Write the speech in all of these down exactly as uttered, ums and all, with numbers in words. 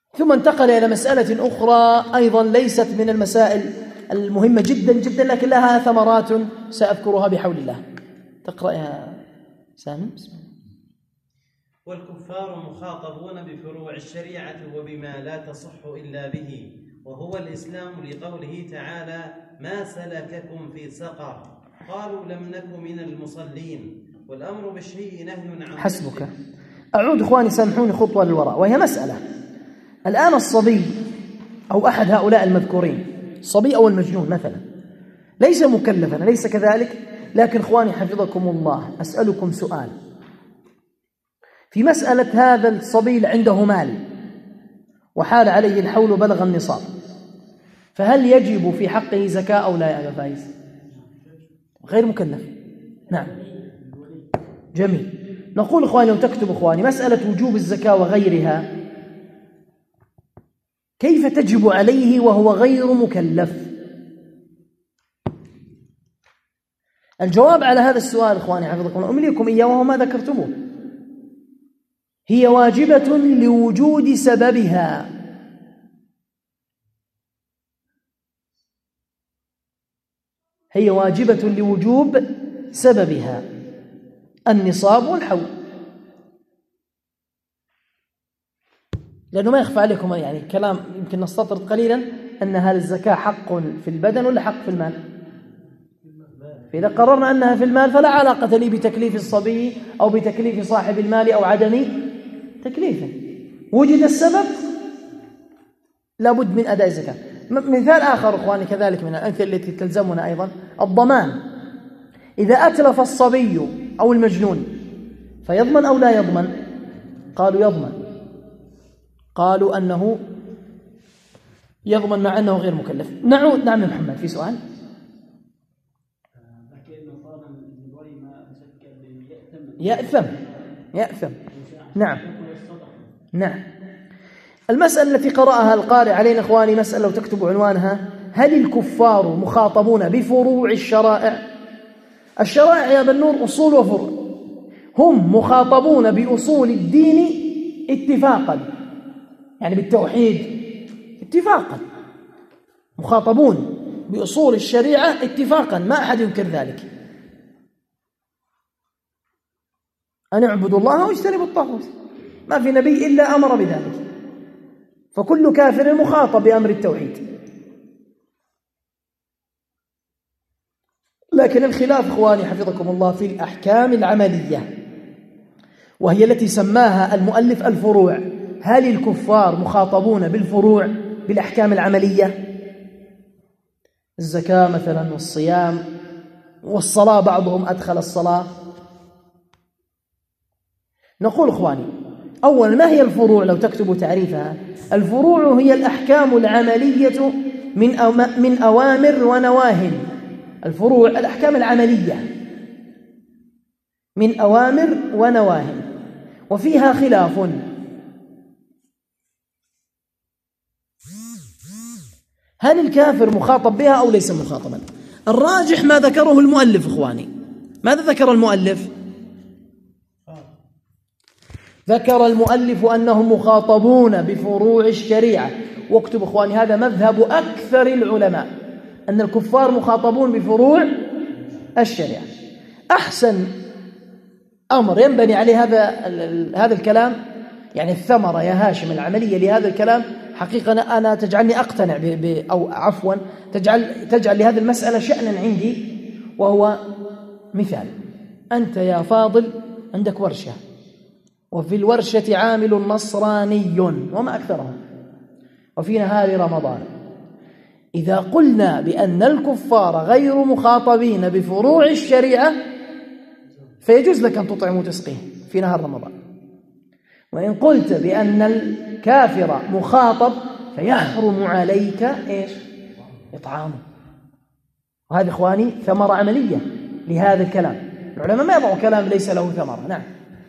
ثم انتقل إلى مسألة أخرى أيضا ليست من المسائل المهمة جدا جدا لكن لها ثمرات سأذكرها بحول الله. تقرأ يا سامي. والكفار مخاطبون بفروع الشريعة وبما لا تصح إلا به، وهو الإسلام، لقوله تعالى: ما سلككم في سقر قالوا لم نك من المصلين. والأمر بالشيء نهي عن حسبك. أعود إخواني سامحوني خطوة للوراء، وهي مسألة. الآن الصبي أو أحد هؤلاء المذكورين، الصبي أو المجنون مثلا، ليس مكلفا، ليس كذلك، لكن إخواني حفظكم الله أسألكم سؤال. في مسألة هذا الصبي عنده مال وحال عليه الحول بلغ النصاب، فهل يجب في حقه زكاة أو لا يا أبا فايز؟ غير مكلف. نعم جميل. نقول إخواني، لو تكتب إخواني مسألة وجوب الزكاة وغيرها كيف تجب عليه وهو غير مكلف؟ الجواب على هذا السؤال إخواني حفظكم الله أمليكم إياه وهو ما ذكرتموه. هي واجبة لوجود سببها. هي واجبة لوجوب سببها النصاب والحول. لأنه ما يخفى عليكم يعني كلام يمكن نستطرد قليلا أن هل الزكاة حق في البدن ولا حق في المال؟ فإذا قررنا أنها في المال فلا علاقة لي بتكليف الصبي أو بتكليف صاحب المال أو عدم تكليفه. وجد السبب لابد من أداء الزكاة. مثال آخر إخواني كذلك من الأمثلة التي تلزمنا أيضا الضمان. إذا أتلف الصبي أو المجنون فيضمن أو لا يضمن؟ قالوا يضمن. قالوا أنه يضمن مع أنه غير مكلف. نعود. نعم محمد في سؤال. يأثم. يأثم. نعم نعم. المسألة التي قرأها القارئ علينا إخواني مسألة لو تكتب عنوانها: هل الكفار مخاطبون بفروع الشرائع؟ الشرائع يا بنور أصول وفروع. هم مخاطبون بأصول الدين اتفاقا، يعني بالتوحيد اتفاقا، مخاطبون بأصول الشريعة اتفاقا، ما أحد ينكر ذلك. أن اعبدوا الله واجتنبوا الطاغوت، ما في نبي إلا أمر بذلك، فكل كافر مخاطب بأمر التوحيد. لكن الخلاف إخواني حفظكم الله في الأحكام العملية، وهي التي سماها المؤلف الفروع. هل الكفار مخاطبون بالفروع بالأحكام العملية؟ الزكاة مثلا والصيام والصلاة، بعضهم أدخل الصلاة. نقول إخواني أولا ما هي الفروع؟ لو تكتبوا تعريفها: الفروع هي الأحكام العملية من من أوامر ونواهي. الفروع الأحكام العملية من أوامر ونواهي، وفيها خلاف. هل الكافر مخاطب بها أو ليس مخاطبا؟ الراجح ما ذكره المؤلف إخواني. ماذا ذكر المؤلف؟ ذكر المؤلف أنهم مخاطبون بفروع الشريعة. واكتب إخواني هذا مذهب أكثر العلماء، أن الكفار مخاطبون بفروع الشريعة. أحسن أمر ينبني عليه هذا هذا الكلام، يعني الثمرة يا هاشم العملية لهذا الكلام، حقيقة أنا تجعلني أقتنع ب ب أو عفوا تجعل تجعل لهذه المسألة شأنا عندي. وهو مثال: أنت يا فاضل عندك ورشة، وفي الورشة عامل نصراني وما أكثرهم، وفي نهار رمضان. إذا قلنا بأن الكفار غير مخاطبين بفروع الشريعة فيجوز لك أن تطعم وتسقيه في نهار رمضان. وإن قلت بأن الكافر مخاطب فيحرم عليك إيش؟ إطعامه. وهذا إخواني ثمرة عملية لهذا الكلام. العلماء ما يضعوا كلام ليس له ثمرة. نعم.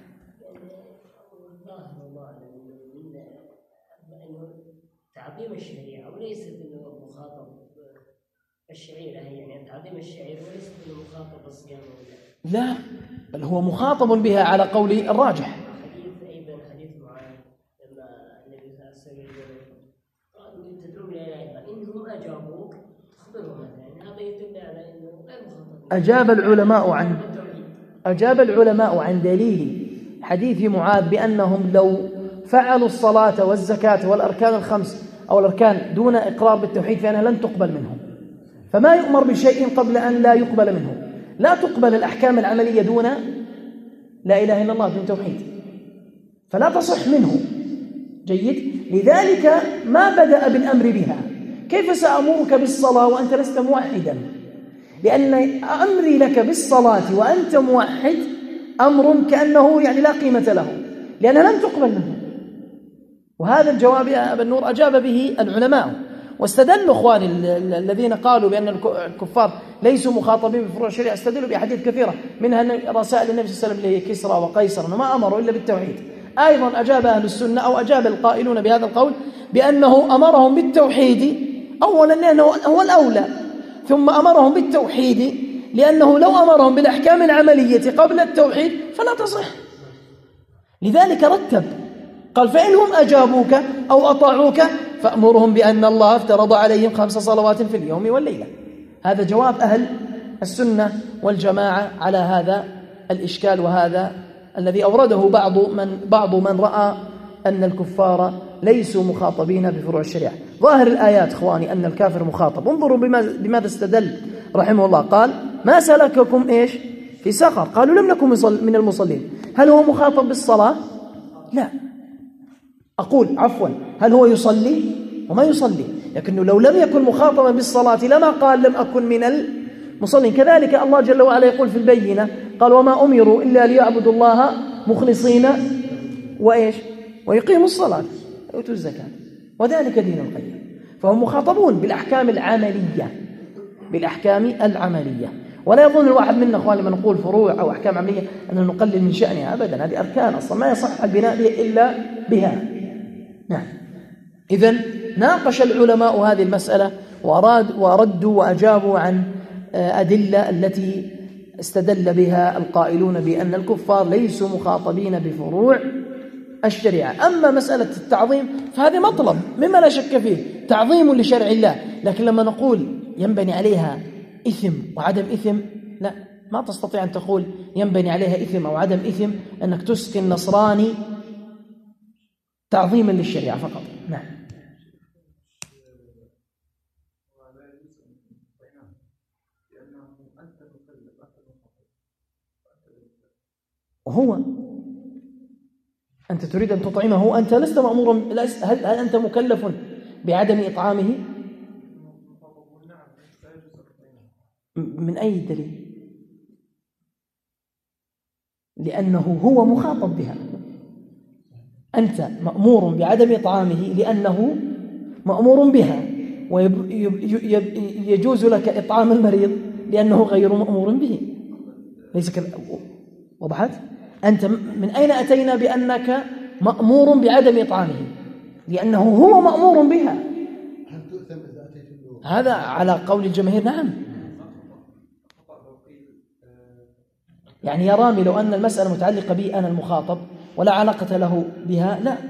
تعظيم الشريعة وليس انه مخاطب الشعيرة، هي يعني تعظيم الشعيرة وليس انه مخاطب الصيام. لا، بل هو مخاطب بها على قول الراجح. حديث ايضا حديث معاذ لما النبي صلى الله سبيل قالوا تدعون لا اله الا الله انهم اجابوك تخبرهم مثلا هذا يدل على انه غير مخاطب. اجاب العلماء عن اجاب العلماء عن دليل حديث معاذ بانهم لو فعلوا الصلاه والزكاه والاركان الخمس او الاركان دون اقرار بالتوحيد فانها لن تقبل منهم. فما يؤمر بشيء قبل ان لا يقبل منه. لا تقبل الاحكام العمليه دون لا اله الا الله، دون توحيد، فلا تصح منه. جيد. لذلك ما بدأ بالأمر بها. كيف سأمرك بالصلاة وأنت لست موحدا؟ لأن أمري لك بالصلاة وأنت موحد أمر كأنه يعني لا قيمة له، لأنها لن تقبل منه. وهذا الجواب يا أبا النور أجاب به العلماء، واستدلوا إخواني الذين قالوا بأن الكفار ليسوا مخاطبين بفروع الشريعة، استدلوا بأحاديث كثيرة منها رسائل النبي صلى الله عليه وسلم لكسرى وقيصر أنه ما أمروا إلا بالتوحيد. أيضا أجاب أهل السنة أو أجاب القائلون بهذا القول بأنه أمرهم بالتوحيد أولا لأنه هو الأولى، ثم أمرهم بالتوحيد لأنه لو أمرهم بالأحكام العملية قبل التوحيد فلا تصح. لذلك رتب قال فإنهم أجابوك أو أطاعوك فأمرهم بأن الله افترض عليهم خمس صلوات في اليوم والليلة. هذا جواب أهل السنة والجماعة على هذا الإشكال، وهذا الذي أورده بعض من بعض من رأى أن الكفار ليسوا مخاطبين بفروع الشريعة. ظاهر الآيات إخواني أن الكافر مخاطب. انظروا بماذا استدل رحمه الله. قال ما سلككم إيش في سقر؟ قالوا لم نكن من المصلين. هل هو مخاطب بالصلاة؟ لا. أقول عفوا هل هو يصلي؟ وما يصلي، لكنه لو لم يكن مخاطبا بالصلاة لما قال لم أكن من المصلين. كذلك الله جل وعلا يقول في البينة قال وما أمروا إلا ليعبدوا الله مخلصين وإيش ويقيموا الصلاة ويؤتوا الزكاة وذلك دين القيم. فهم مخاطبون بالأحكام العملية، بالأحكام العملية. ولا يظن الواحد منا أخواني من نقول فروع أو أحكام عملية أن نقلل من شأنها أبدا. هذه أركان أصلا ما يصح البناء به إلا بها. نعم. إذن ناقش العلماء هذه المسألة وأراد وردوا وأجابوا عن أدلة التي استدل بها القائلون بأن الكفار ليسوا مخاطبين بفروع الشريعة. أما مسألة التعظيم فهذه مطلب مما لا شك فيه، تعظيم لشرع الله. لكن لما نقول ينبني عليها إثم وعدم إثم، لا، ما تستطيع أن تقول ينبني عليها إثم أو عدم إثم أنك تسكن نصراني تعظيما للشريعة فقط. نعم. وهو أنت تريد أن تطعمه، أنت لست مأمورا. هل, هل أنت مكلف بعدم إطعامه؟ من أي دليل؟ لأنه هو مخاطب بها. أنت مأمور بعدم إطعامه لأنه مأمور بها، ويجوز لك إطعام المريض لأنه غير مأمور به. ليس كذا؟ وضحت؟ أنت من أين أتينا بأنك مأمور بعدم إطعامه؟ لأنه هو مأمور بها. هذا على قول الجماهير. نعم. يعني يا رامي لو أن المسألة متعلقة بي أنا المخاطب ولا علاقة له بها، لا.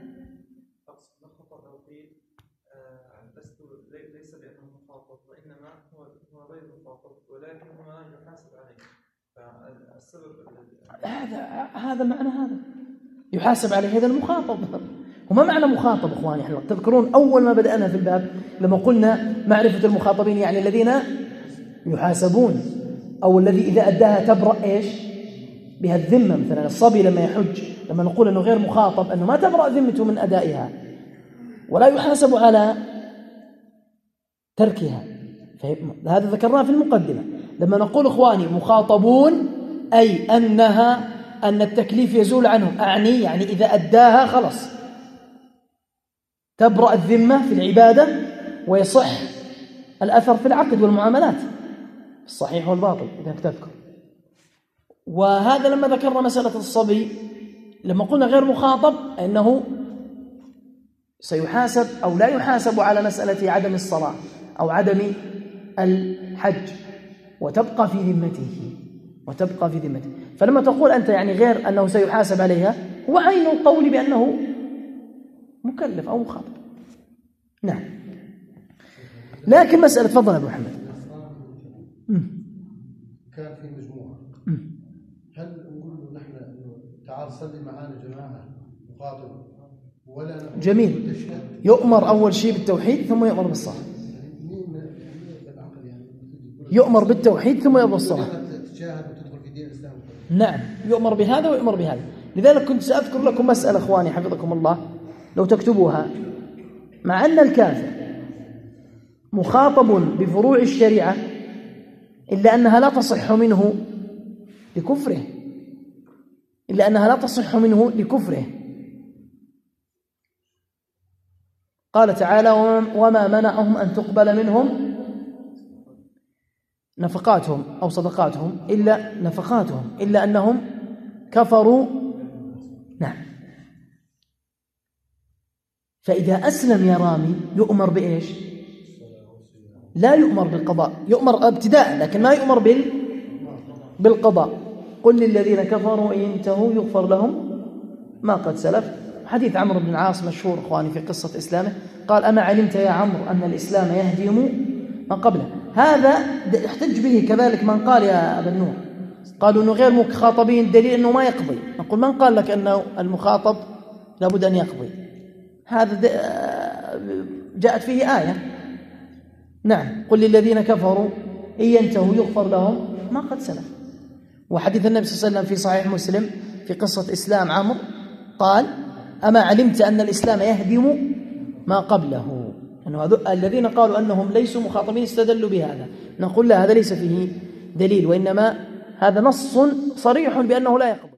ليس بأنه مخاطب وإنما هو غير مخاطب ولكن هو يحاسب عليه. فالسبب هذا هذا معنى هذا يحاسب عليه هذا المخاطب. وما معنى مخاطب إخواني؟ احنا تذكرون أول ما بدأنا في الباب لما قلنا معرفة المخاطبين يعني الذين يحاسبون، أو الذي إذا أداها تبرأ إيش بها الذمة. مثلا الصبي لما يحج لما نقول أنه غير مخاطب أنه ما تبرأ ذمته من أدائها ولا يحاسب على تركها. هذا ذكرناه في المقدمة. لما نقول إخواني مخاطبون أي أنها أن التكليف يزول عنهم، أعني يعني إذا أداها خلص تبرأ الذمة في العبادة ويصح الأثر في العقد والمعاملات الصحيح والباطل إذا تذكر. وهذا لما ذكرنا مسألة الصبي لما قلنا غير مخاطب أنه سيحاسب أو لا يحاسب على مسألة عدم الصلاة أو عدم الحج وتبقى في ذمته وتبقى في ذمته. فلما تقول أنت يعني غير أنه سيحاسب عليها هو عين القول بأنه مكلف أو مخاطب. نعم. لكن مسألة، تفضل أبو محمد. كان في مجموعة، هل نقول له نحن تعال صلي معانا جماعة مخاطب ولا؟ جميل. يؤمر أول شيء بالتوحيد ثم يؤمر بالصلاة. يؤمر بالتوحيد ثم يؤمر بالصلاة. نعم، يؤمر بهذا ويؤمر بهذا. لذلك كنت سأذكر لكم مسألة إخواني حفظكم الله لو تكتبوها. مع أن الكافر مخاطب بفروع الشريعة إلا أنها لا تصح منه لكفره، إلا أنها لا تصح منه لكفره. قال تعالى: وما منعهم أن تقبل منهم نفقاتهم أو صدقاتهم إلا نفقاتهم إلا أنهم كفروا. نعم. فإذا أسلم يا رامي يؤمر بإيش؟ لا يؤمر بالقضاء، يؤمر ابتداء لكن ما يؤمر بال بالقضاء. قل للذين كفروا إن ينتهوا يغفر لهم ما قد سلف. حديث عمرو بن العاص مشهور إخواني في قصة إسلامه، قال: أما علمت يا عمرو أن الإسلام يهدم ما قبله. هذا يحتج به كذلك من قال يا أبا النور، قالوا أنه غير مخاطبين، دليل أنه ما يقضي. نقول: من قال لك أنه المخاطب لابد أن يقضي؟ هذا جاءت فيه آية. نعم، قل للذين كفروا إن ينتهوا يغفر لهم ما قد سلف. وحديث النبي صلى الله عليه وسلم في صحيح مسلم في قصة إسلام عمرو قال: أما علمت أن الإسلام يهدم ما قبله. أنه الذين قالوا أنهم ليسوا مخاطبين استدلوا بهذا. نقول لا، هذا ليس فيه دليل، وإنما هذا نص صريح بأنه لا يقضي.